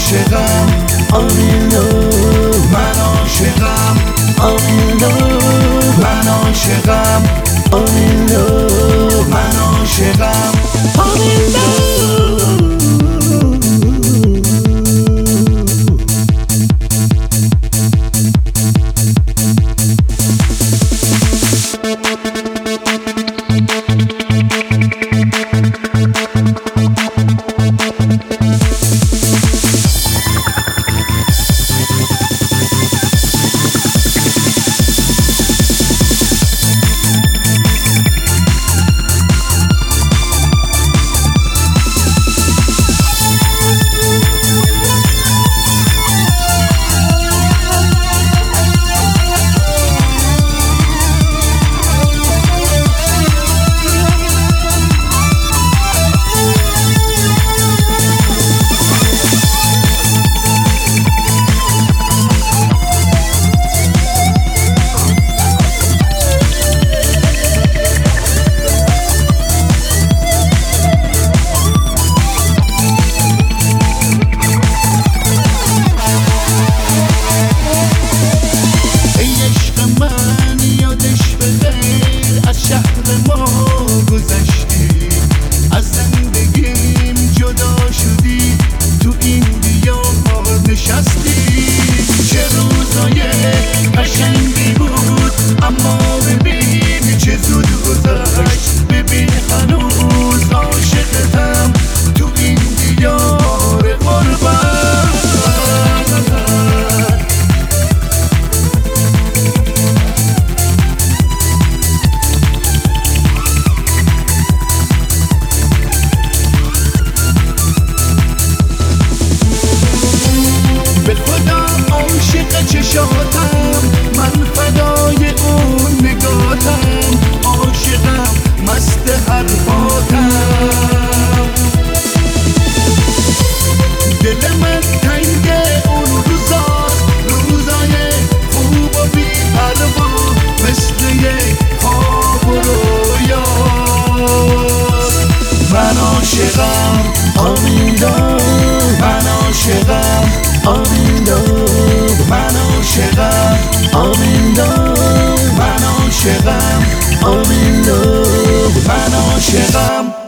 عاشقم I'm in love من عاشقم I'm in love من عاشقم I'm in love من عاشقم I'm in love چشاتم من فدای اون نگاتم عاشقم مست حرفاتم دل من تنگ اون روزاست روزای خوب و بی پروا مثل یک خواب و رویاست من عاشقم I'm in love من عاشقم I'm in love من عاشقم I'm in love من عاشقم I'm in love من عاشقم